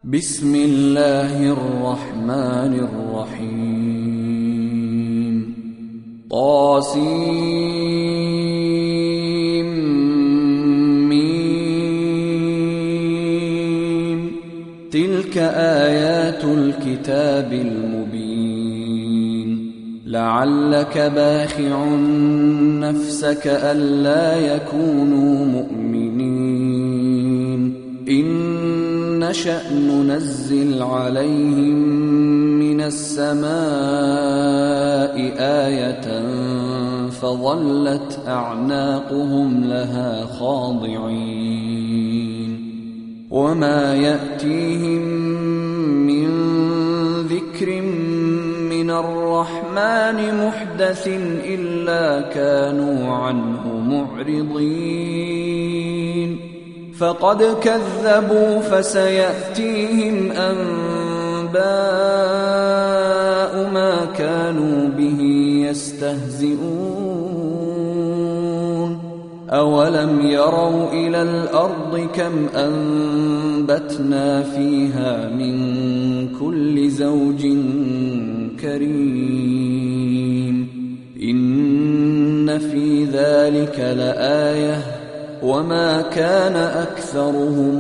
بسم الله الرحمن الرحيم طاسيم تلك آيات الكتاب المبين لعلك باخع نفسك ألا يكونوا مؤمنين إن نشأ ننزل عليهم من السماء آية فظلت أعناقهم لها خاضعين وما يأتيهم من ذكر من الرحمن محدث إلا كانوا عنه معرضين فقد كذبوا فسيأتيهم أنباء ما كانوا به يستهزئون أولم يروا إلى الأرض كم أنبتنا فيها من كل زوج كريم إن في ذلك لآية وما كان أكثرهم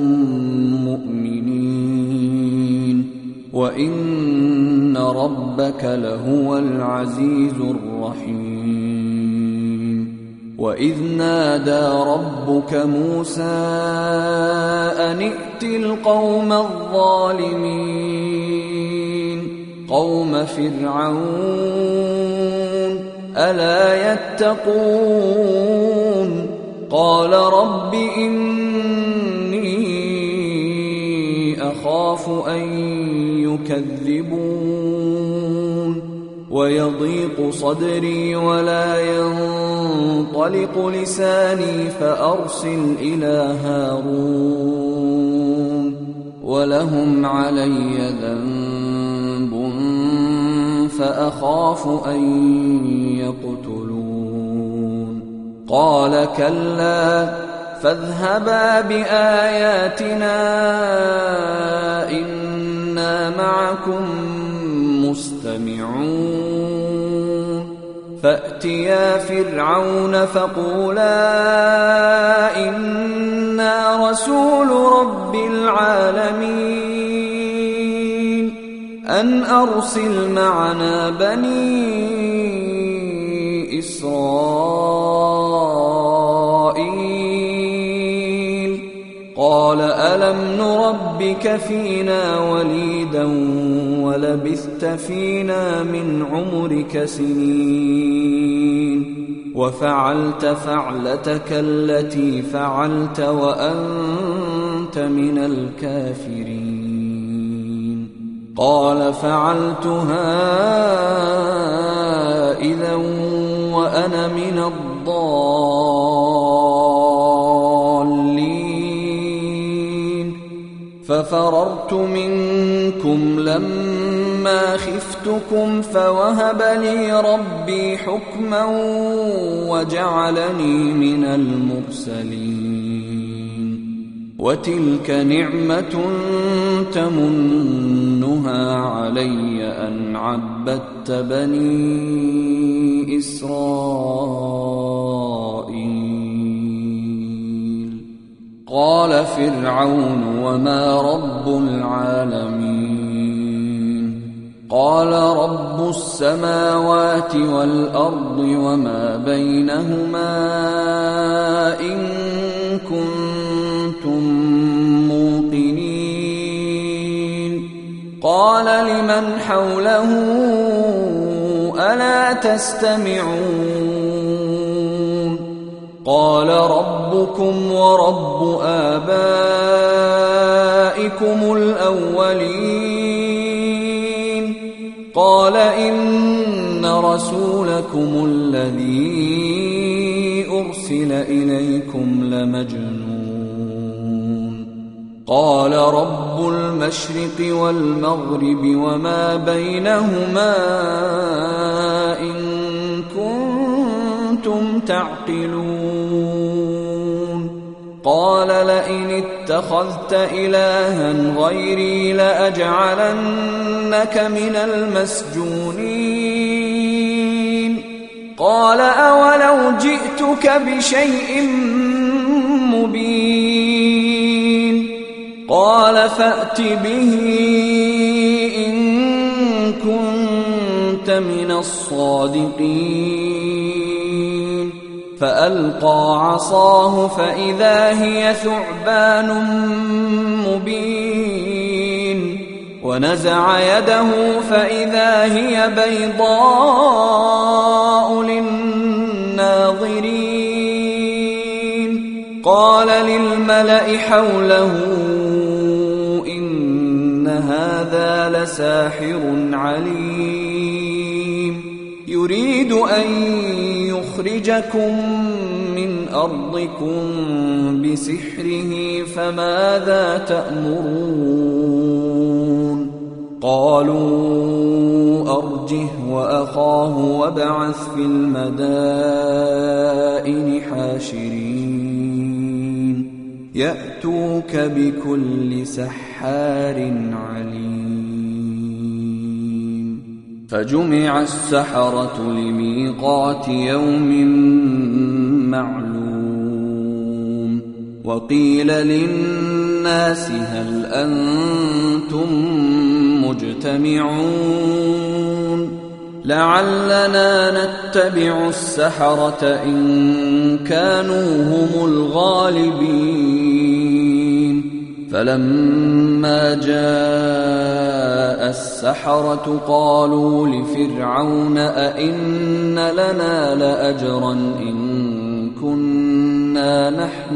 مؤمنين وإن ربك لهو العزيز الرحيم وإذ نادى ربك موسى أن ائت القوم الظالمين قوم فرعون ألا يتقون قال رب إني أخاف أن يكذبون ويضيق صدري ولا ينطلق لساني فأرسل إلى هارون ولهم علي ذنب فأخاف أن يقتلون قال كلا فاذهبا بآياتنا إنا معكم مستمعون فأتيا فرعون فقولا إنا رسول رب العالمين أن أرسل معنا بني إسرائيل قال ألم نربك فينا وليدا ولبثت فينا من عمرك سنين وفعلت فعلتك التي فعلت وأنت من الكافرين قال فعلتها إذا وأنا من الضالين ففررت منكم لما خفتكم فوهب لي ربي حكما وجعلني من المرسلين وتلك نعمة تمنها علي أن عبدت بني إسرائيل قال فرعون وما رب العالمين قال رب السماوات والأرض وما بينهما إن كنتم موقنين قال لمن حوله ألا تستمعون قال ربكم ورب آبائكم الأولين قال إن رسولكم الذي أرسل إليكم لمجنون قال رب المشرق والمغرب وما بينهما إن كنتم تعقلون قال لئن اتخذت إلها غيري لأجعلنك من المسجونين قال أولو جئتك بشيء مبين قال فأت به إن كنت من الصادقين فألقى عصاه فإذا هي ثعبان مبين ونزع يده فإذا هي بيضاء للناظرين قال للملأ حوله إن هذا لساحر عليم يريد أن يخرجكم من أرضكم بسحره فماذا تأمرون قالوا أرجه وأخاه وابعث في المدائن حاشرين يأتوك بكل سحار عليم فجمع السحرة لميقات يوم معلوم وقيل للناس هل أنتم مجتمعون لعلنا نتبع السحرة إن كانوا هم الغالبين فلما جاء السحرة قالوا لفرعون أئن لنا لأجرا إن كنا نحن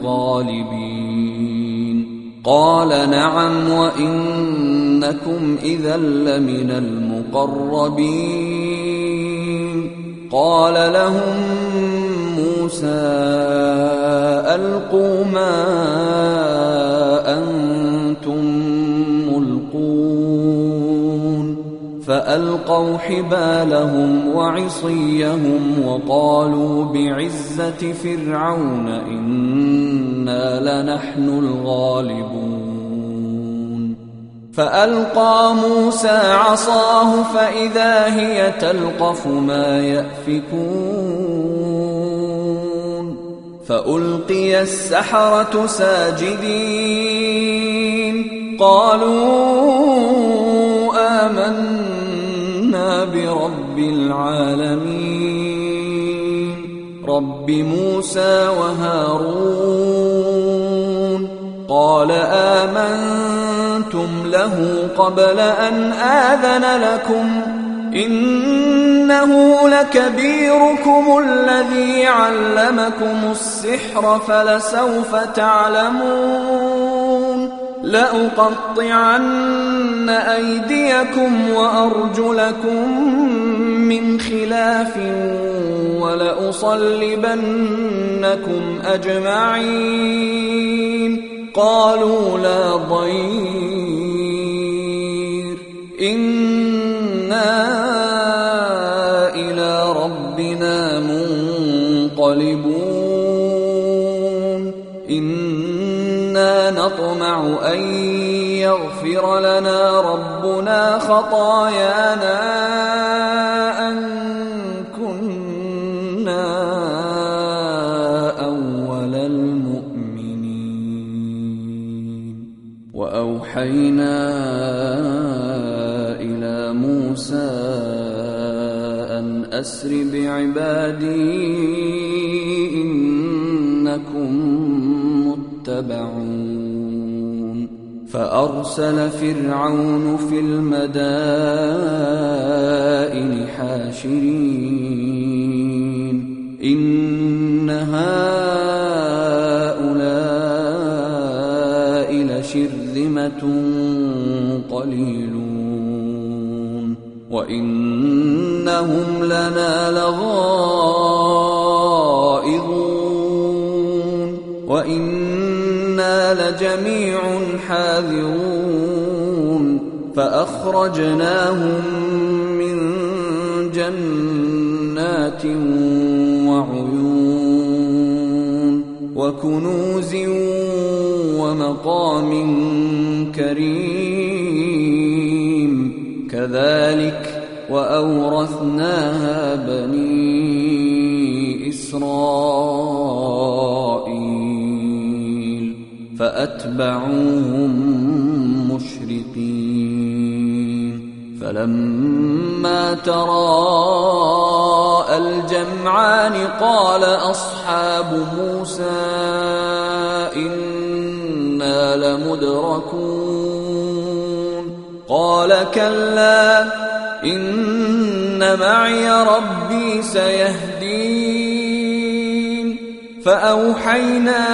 الغالبين قال نعم وإنكم إذا لمن المقربين قال لهم موسى ألقوا ما أنتم ملقون فألقوا حبالهم وعصيهم وقالوا بعزة فرعون إنا لنحن الغالبون فألقى موسى عصاه فإذا هي تلقف ما يأفكون فألقي السحرة ساجدين قالوا آمنا برب العالمين رب موسى وهارون قال آمنتم له قبل أن آذن لكم إنه لكبيركم الذي علمكم السحر فلسوف تعلمون لأقطعن أيديكم وأرجلكم من خلاف ولأصلبنكم أجمعين قالوا لا ضير إنا إلى ربنا منقلبون إنا نطمع أن يغفر لنا ربنا خطايانا أن كنا أول المؤمنين وأوحينا إلى موسى أن أسر بعبادي إنكم متبعون فأرسل فرعون في المدائن حاشرين إن هؤلاء لشرذمة قليلون وإنهم لنا لغائظون وإنا لجميع حاذرون فأخرجناهم من جنات وعيون وكنوز ومقام كريم كذلك وأورثناها بني إسرائيل فأتبعوهم مشرقين فلما تراءى الجمعان قال أصحاب موسى إنا لمدركون قال كلا إن معي ربي سيهدين فأوحينا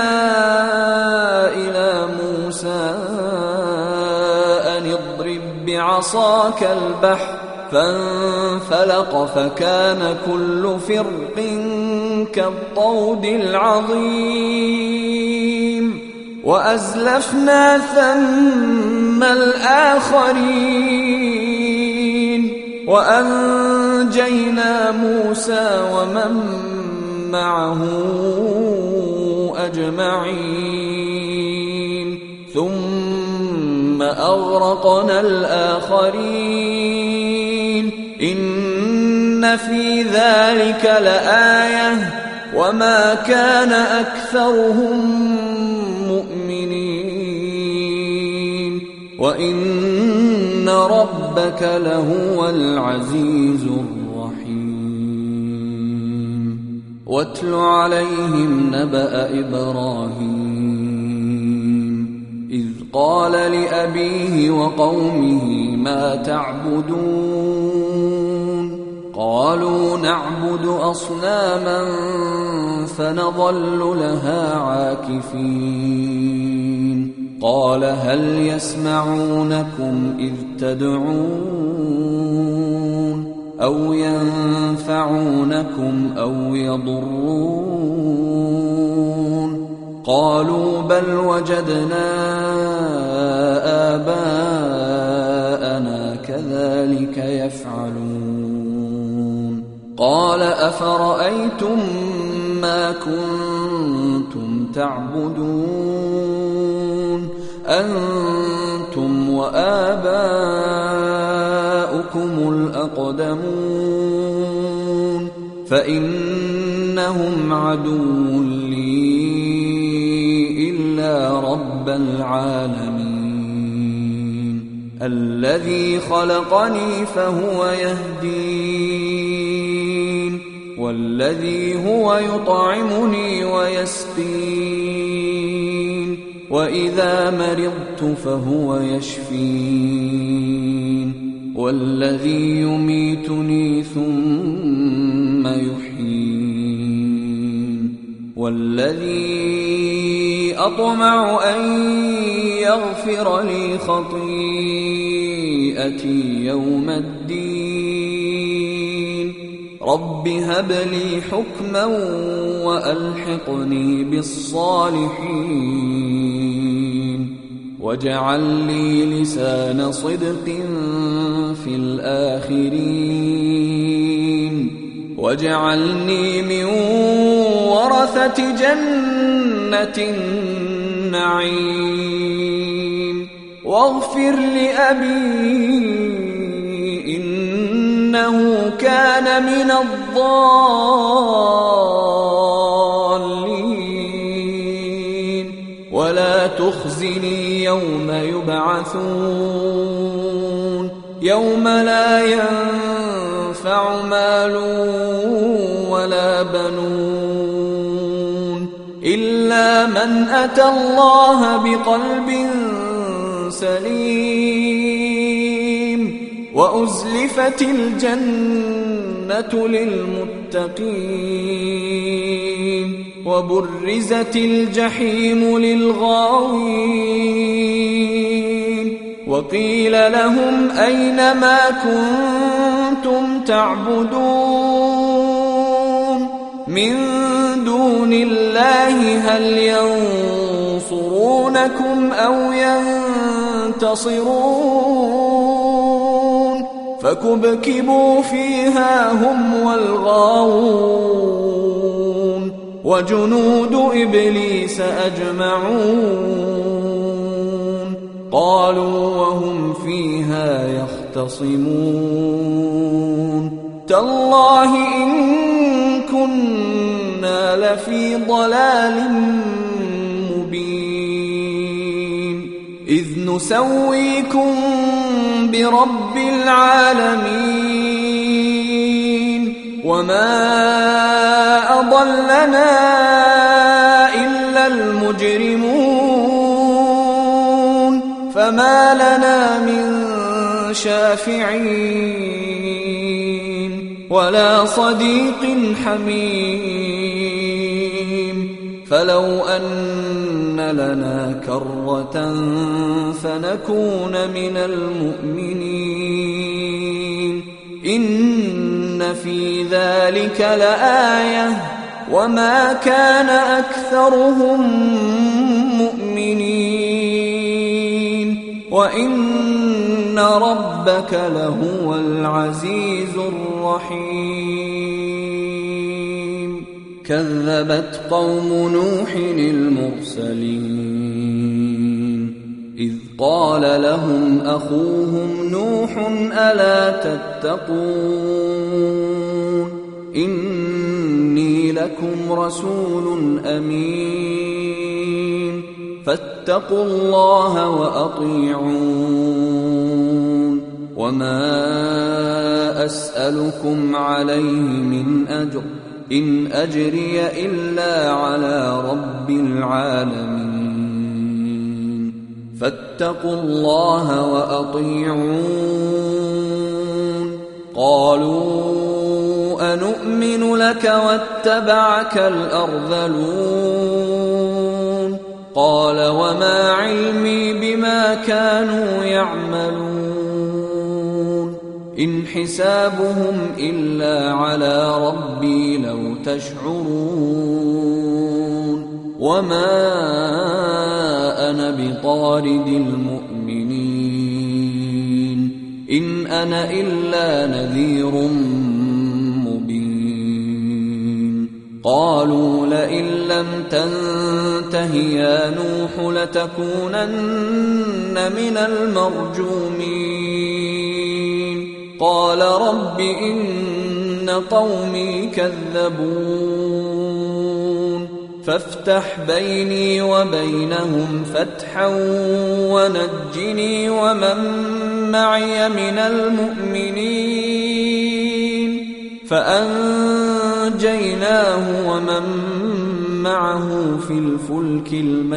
إلى موسى أن اضرب بعصاك البحر فانفلق فكان كل فرق كالطود العظيم وأزلفنا ثم الآخرين وأنجينا موسى ومن معه أجمعين ثم أغرقنا الآخرين إن في ذلك لآية وما كان أكثرهم مؤمنين وإن ربك لهو العزيز الرحيم واتل عليهم نبأ إبراهيم إذ قال لأبيه وقومه ما تعبدون قالوا نعبد أصناما فنظل لها عاكفين قال هل يسمعونكم إذ تدعون أو ينفعونكم أو يضرون قالوا بل وجدنا آباءنا كذلك يفعلون قال أفرأيتم ما كنتم تعبدون أنتم وآباؤكم الأقدمون فإنهم عدو لي إلا رب العالمين الذي خلقني فهو يهدين والذي هو يطعمني ويسقين وإذا مرضت فهو يشفين والذي يميتني ثم يحيين والذي أطمع أن يغفر لي خطيئتي يوم الدين رب هب لي حكما وألحقني بالصالحين واجعل لي لسان صدق في الآخرين واجعلني من ورثة جنة النعيم واغفر لأبي إنه كان من الضالين ولا تخزني يوم يبعثون يوم لا ينفع مال ولا بنون إلا من أتى الله بقلب سليم وأزلفت الجنة للمتقين وبرزت الجحيم للغاوين وقيل لهم أين ما كنتم تعبدون من دون الله هل ينصرونكم أو ينتصرون فكبكبوا فيها هم والغاوون وجنود إبليس أجمعون قالوا وهم فيها يختصمون تالله إن كنا لفي ضلال مبين إذ نسويكم برب العالمين وما أضلنا إلا المجرمون فما لنا من شافعين ولا صديق حميم فلو أن لنا كرة فنكون من المؤمنين إن في ذلك لآية وما كان أكثرهم مؤمنين وإن ربك لهو العزيز الرحيم كذبت قوم نوح المرسلين إذ قال لهم أخوهم نوح ألا تتقون إني لكم رسول أمين فاتقوا الله وأطيعون وما أسألكم عليه من أجر إن أجري إلا على رب العالمين فاتقوا الله وأطيعون قالوا أنؤمن لك واتبعك الأرذلون قال وما علمي بما كانوا يعملون إن حسابهم إلا على ربي لو تشعرون وما أنا بطارد المؤمنين إن أنا إلا نذير مبين قالوا لئن لم تنته يا نوح لتكونن من المرجومين قال رب إن قومي كذبون فافتح بيني وبينهم فتحا ونجني ومن معي من المؤمنين فأنجيناه ومن معه في الفلك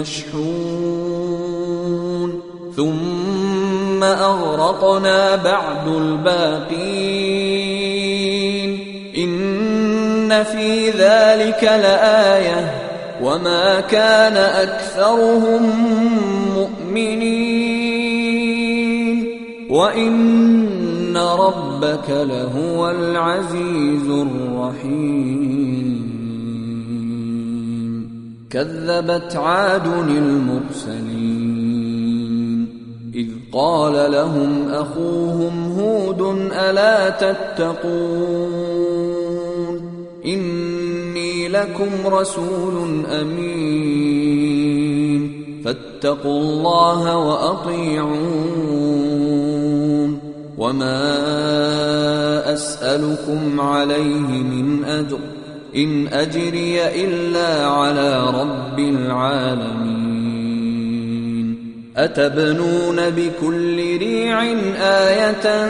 المشحون ثم أغرقنا بعد الباقين إن في ذلك لآية وما كان أكثرهم مؤمنين وإن ربك لهو العزيز الرحيم كذبت عاد المرسلين إذ قال لهم أخوهم هود ألا تتقون إني لكم رسول أمين فاتقوا الله وأطيعون وما أسألكم عليه من أجر إن أجري إلا على رب العالمين أتبنون بكل ريع آية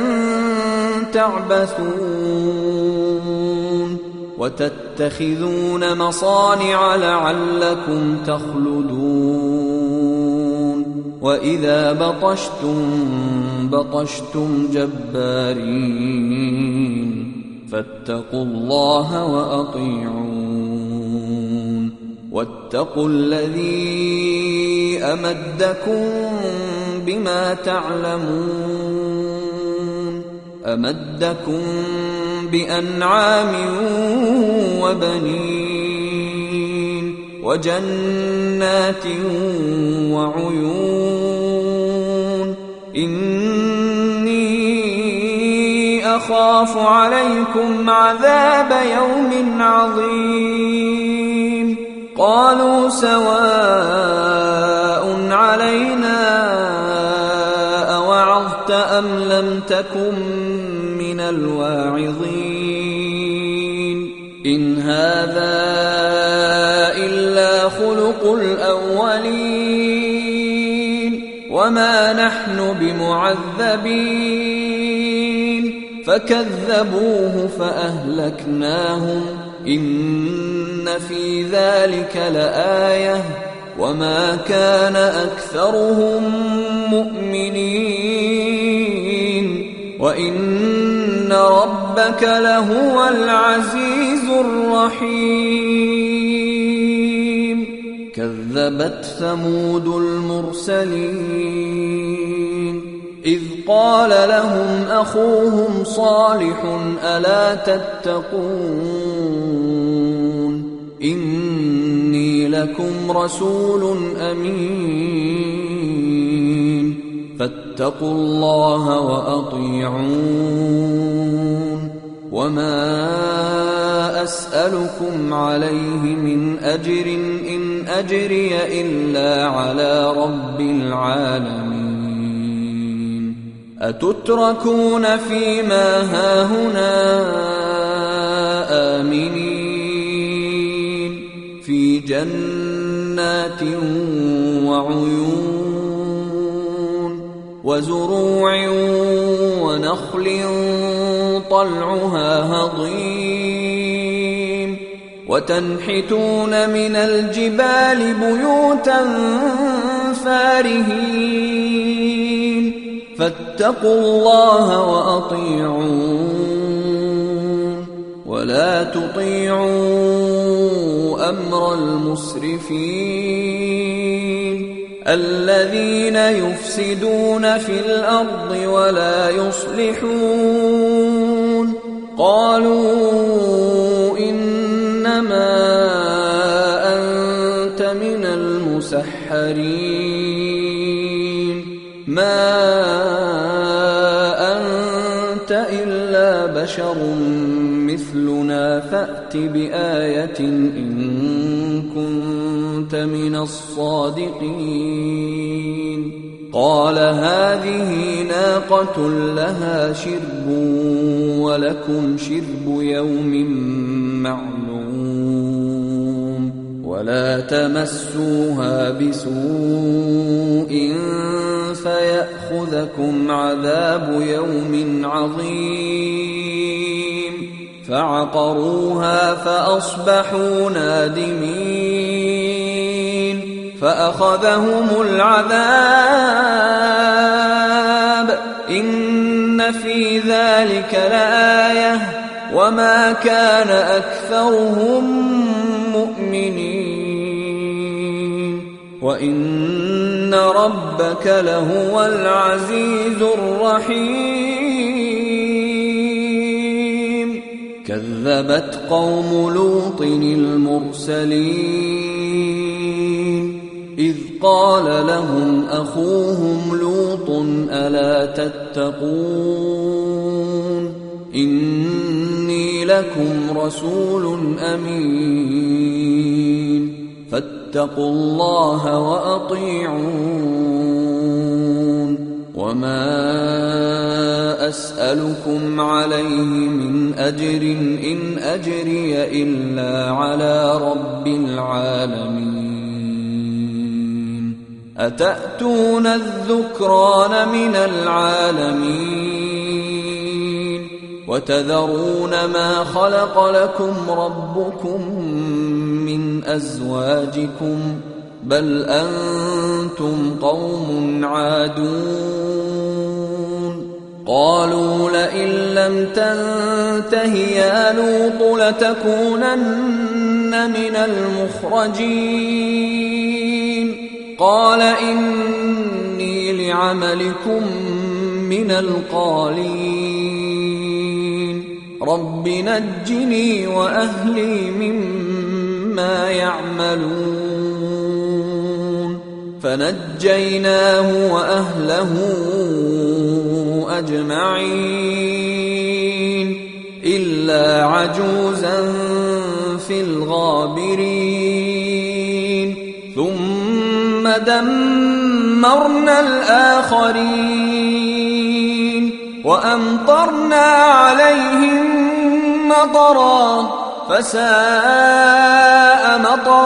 تعبثون وتتخذون مصانع لعلكم تخلدون وإذا بطشتم جبارين فاتقوا الله وأطيعون واتقوا الذي أمدكم بما تعلمون أمدكم بأنعام وبنين وجنات وعيون إني أخاف عليكم عذاب يوم عظيم قالوا سواء علينا أوعظت أم لم تكن من الواعظين إن هذا إلا خلق الأولين وما نحن بمعذبين فكذبوه فأهلكناهم إن في ذلك لآية وما كان أكثرهم مؤمنين وإن ربك لهو العزيز الرحيم كذبت ثمود المرسلين إذ قال لهم أخوهم صالح ألا تتقون إني لكم رسول أمين فاتقوا الله وأطيعون وما أسألكم عليه من أجر إن أجري إلا على رب العالمين أتتركون فيما هاهنا آمنين في جنات وعيون وزروع ونخل طلعها هضيم وتنحتون من الجبال بيوتا فارهين فاتقوا الله وأطيعون ولا تطيعوا أمر المسرفين الذين يفسدون في الأرض ولا يصلحون قالوا إنما أنت من المسحرين ما أنت إلا بشر مثلنا فأت بآية إن كنت من الصادقين قال هذه ناقة لها شرب ولكم شرب يوم معلوم ولا تمسوها بسوء فيأخذكم عذاب يوم عظيم فعقروها فأصبحوا نادمين فأخذهم العذاب إن في ذلك لآية وما كان أكثرهم مؤمنين وإن ربك لهو العزيز الرحيم كذبت قوم لوط المرسلين إذ قال لهم أخوهم لوط ألا تتقون إني لكم رسول أمين فاتقوا الله وأطيعون وما أسألكم عليه من أجر إن أجري إلا على رب العالمين أتأتون الذكران من العالمين وتذرون ما خلق لكم ربكم من أزواجكم بل أنتم قوم عادون قالوا لئن لم تنته يا لوط لتكونن من المخرجين قال إني لعملكم من القالين رب نجني وأهلي مما يعملون فنجيناه وأهله أجمعين إلا عجوزا في الغابرين دمرنا الآخرين وأمطرنا عليهم مطرا فساء مطر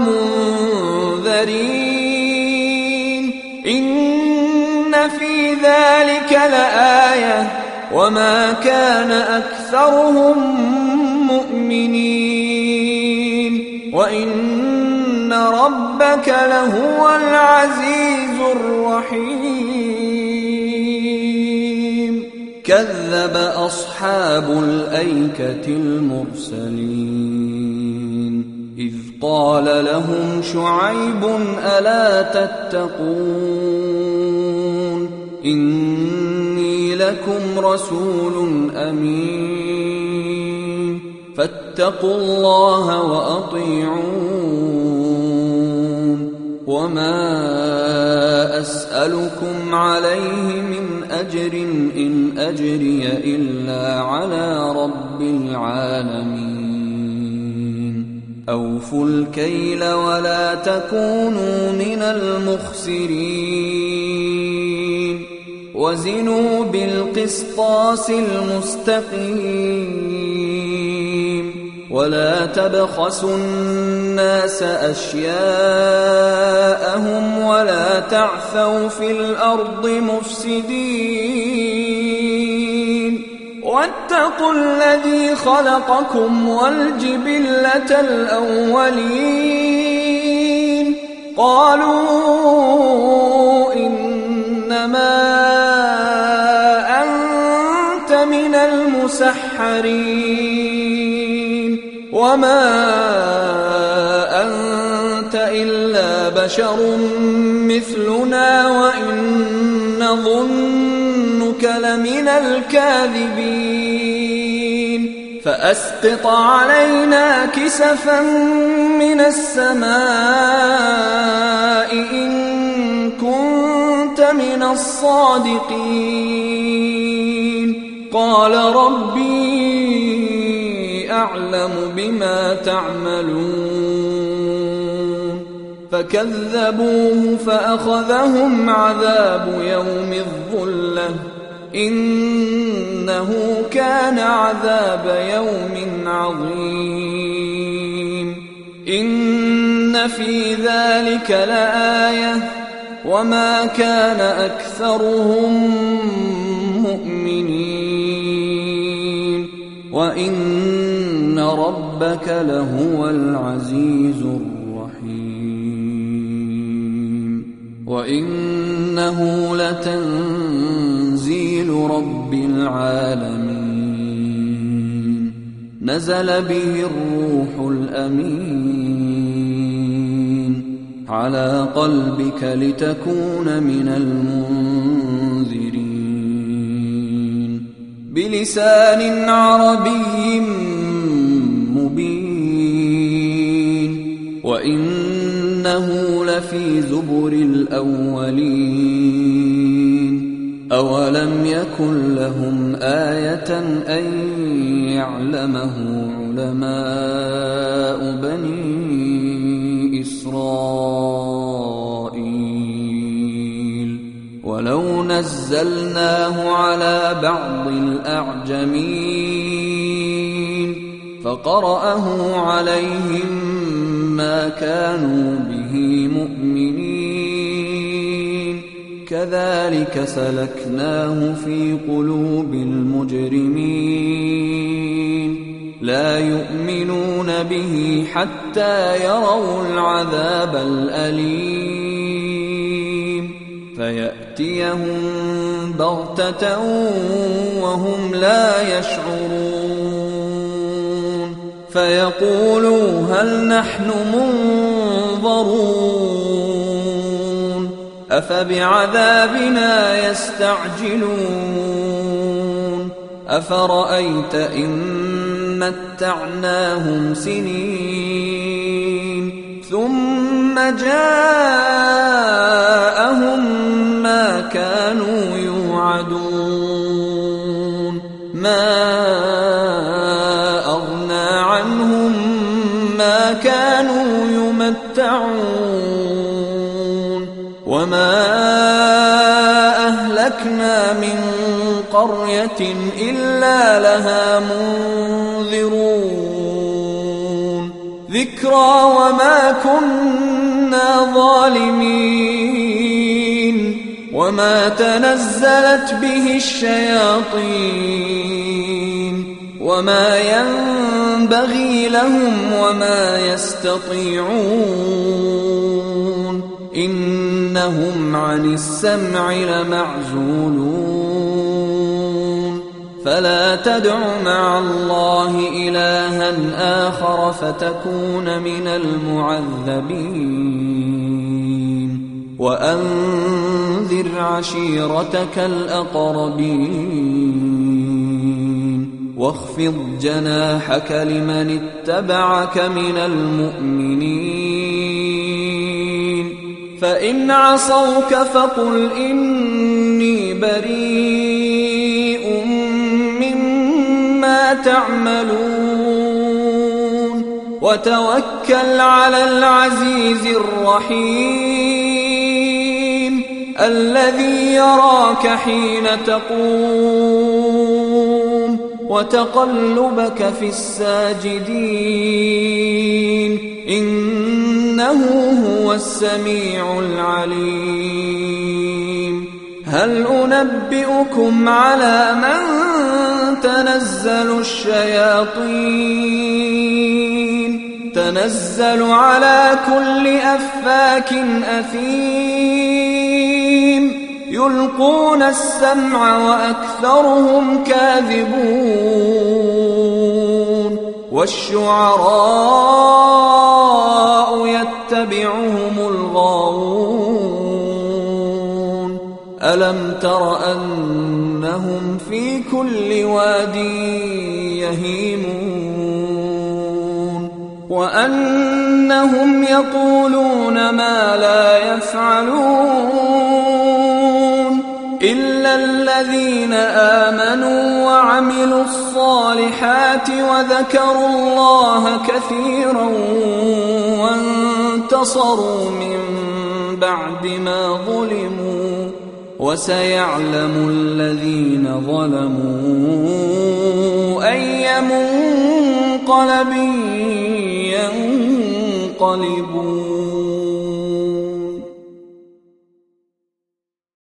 المنذرين إن في ذلك لآية وما كان أكثرهم مؤمنين وإن ربك لهو العزيز الرحيم كذب أصحاب الأيكة المرسلين إذ قال لهم شعيب ألا تتقون إني لكم رسول أمين فاتقوا الله وأطيعون وما أسألكم عليه من أجر إن أجري إلا على رب العالمين أوفوا الكيل ولا تكونوا من المخسرين وزنوا بالقسطاس المستقيم ولا تبخسوا الناس أشياءهم ولا تعثوا في الأرض مفسدين واتقوا الذي خلقكم والجبلة الأولين قالوا إنما أنت من المسحرين وما أنت إلا بشر مثلنا وإن نظنك لمن الكاذبين فأسقط علينا كسفا من السماء إن كنت من الصادقين قال ربي أعلم بما تعملون فكذبوه فأخذهم عذاب يوم الظلة إنه كان عذاب يوم عظيم إن في ذلك لآية وما كان أكثرهم مؤمنين وإن ربك لهو العزيز الرحيم وإنه لتنزيل رب العالمين نزل به الروح الأمين على قلبك لتكون من المنذرين بلسان عربي مبين وإنه لفي زبر الأولين أولم يكن لهم آية أن يعلمه علماء بني إسرائيل ولو نزلناه على بعض الأعجمين فقرأه عليهم ما كانوا به مؤمنين كذلك سلكناه في قلوب المجرمين لا يؤمنون به حتى يروا العذاب الأليم فيأتيهم بغتة وهم لا يشعرون فيقولوا هل نحن منظرون أفبعذابنا يستعجلون أفرأيت إن متعناهم سنين ثم جاءهم ما كانوا يوعدون ما أغنى عنهم ما كانوا يمتعون أهلكنا من قرية إلا لها منذرون ذكرى وما كنا ظالمين وما تنزلت به الشياطين وما ينبغي لهم وما يستطيعون إنهم عن السمع لمعزولون فلا تدع مع الله إلها آخر فتكون من المعذبين وأنذر عشيرتك الأقربين واخفض جناحك لمن اتبعك من المؤمنين فإن عصوك فقل إني بريء مما تعملون وتوكل على العزيز الرحيم الذي يراك حين تقوم وتقلبك في الساجدين إنه هو السميع العليم هل أنبئكم على من تنزل الشياطين تنزل على كل أفاك أثيم يلقون السمع وأكثرهم كاذبون والشعراء يتبعهم الغاوون ألم تر أنهم في كل واد يهيمون وأنهم يقولون ما لا يفعلون إلا الذين آمنوا وعملوا الصالحات وذكروا الله كثيرا وانتصروا من بعد ما ظلموا وسيعلم الذين ظلموا أي منقلب ينقلبون